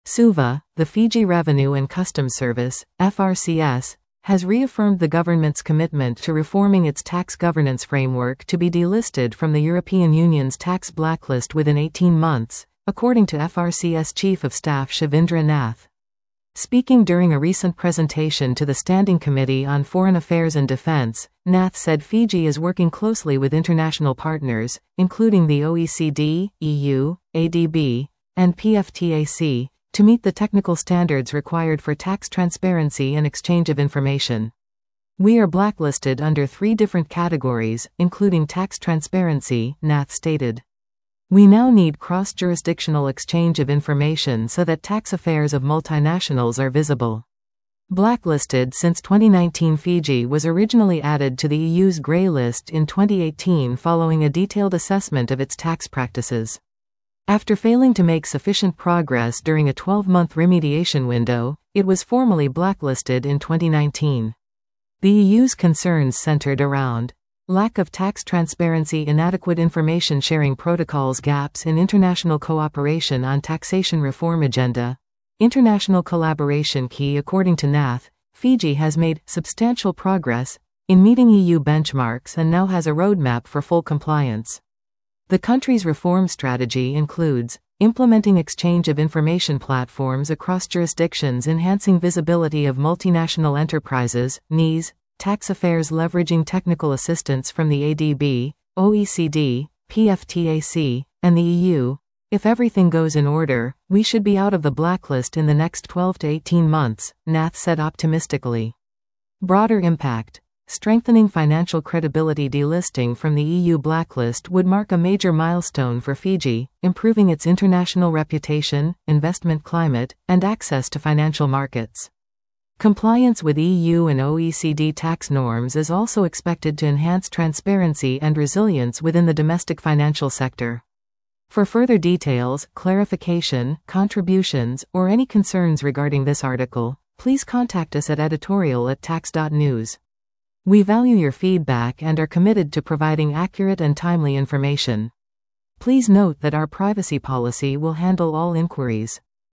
SUVA, the Fiji Revenue and Customs Service, FRCS, has reaffirmed the government's commitment to reforming its tax governance framework to be delisted from the European Union's tax blacklist within 18 months, according to FRCS Chief of Staff Shavindra Nath. Speaking during a recent presentation to the Standing Committee on Foreign Affairs and Defense, Nath said Fiji is working closely with international partners, including the OECD, EU, ADB, and PFTAC, to meet the technical standards required for tax transparency and exchange of information. We are blacklisted under 3 different categories, including tax transparency, Nath stated. We now need cross-jurisdictional exchange of information so that tax affairs of multinationals are visible. Blacklisted since 2019, Fiji was originally added to the EU's grey list in 2018 following a detailed assessment of its tax practices. After failing to make sufficient progress during a 12-month remediation window, it was formally blacklisted in 2019. The EU's concerns centered around lack of tax transparency, inadequate information sharing protocols, gaps in international cooperation on taxation reform agenda, international collaboration key. According to Nath, Fiji has made substantial progress in meeting EU benchmarks and now has a roadmap for full compliance. The country's reform strategy includes implementing exchange of information platforms across jurisdictions, enhancing visibility of multinational enterprises, NIS, tax affairs, leveraging technical assistance from the ADB, OECD, PFTAC, and the EU. If everything goes in order, we should be out of the blacklist in the next 12 to 18 months, Nath said optimistically. Broader impact. Strengthening financial credibility. Delisting from the EU blacklist would mark a major milestone for Fiji, improving its international reputation, investment climate, and access to financial markets. Compliance with EU and OECD tax norms is also expected to enhance transparency and resilience within the domestic financial sector. For further details, clarification, contributions, or any concerns regarding this article, please contact us at editorial@tax.news. We value your feedback and are committed to providing accurate and timely information. Please note that our privacy policy will handle all inquiries.